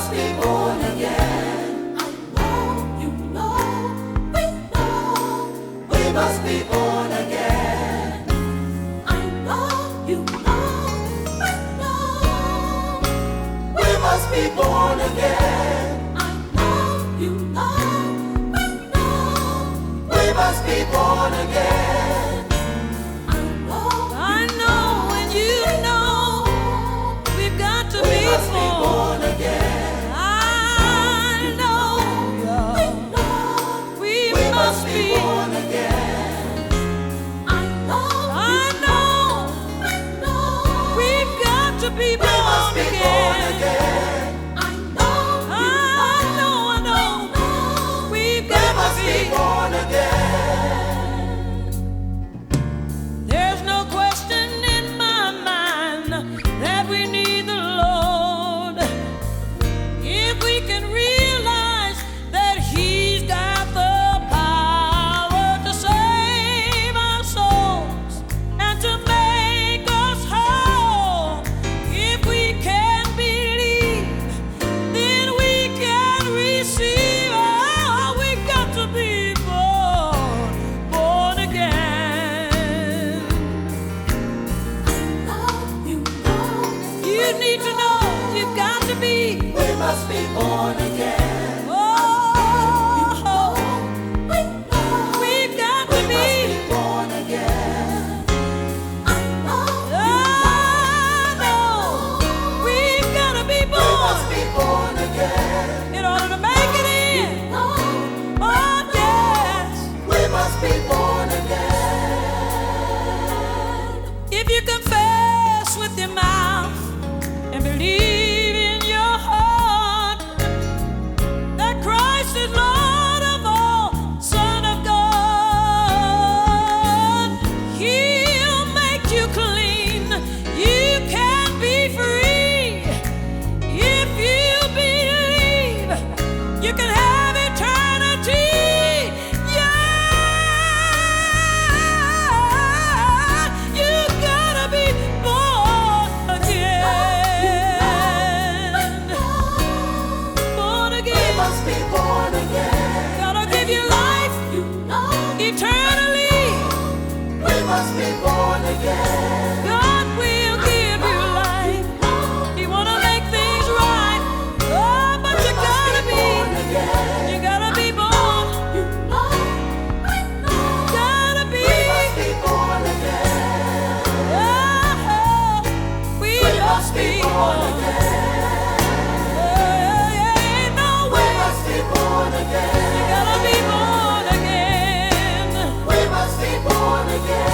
must be born again. I know, you know, we know. We must be born again. I know, you know, we know. We must be born again. I know, you know, we know. We must be born again. I know, and you know, we've got to We be must be born. born again. I know, we We must must be be. born again. I know, I know, we know. we've got to be We must born be born again. again. I know, I know, we've we got must to be be. born again. There's no question in my mind that we need the Lord. If we can realize that He's got the power to save our souls and to make us whole. If we can believe, then we can receive. Oh, we got to be born again. You need to know you've got to be. We must be born again. Oh, we've got We to must be. be born again. I know we've got to be We must born be born again. in order to make it in. Oh, yes. We must be born again. If you confess with your mouth and believe in your heart that Christ is Lord of all, Son of God, He'll make you clean. You can be free. If you believe, you can have eternity. Yeah, you gotta be born again. Born We again. must be born again. Gotta give you life eternally. We must be born again. God will give you life. He wanna make things right. Oh, but We you must gotta be born again. You gotta be born. Gotta be. We must be born again. Oh, we We must must be be born born. again. Ain't no We way. must be born You again. gotta be born again. We must be born again.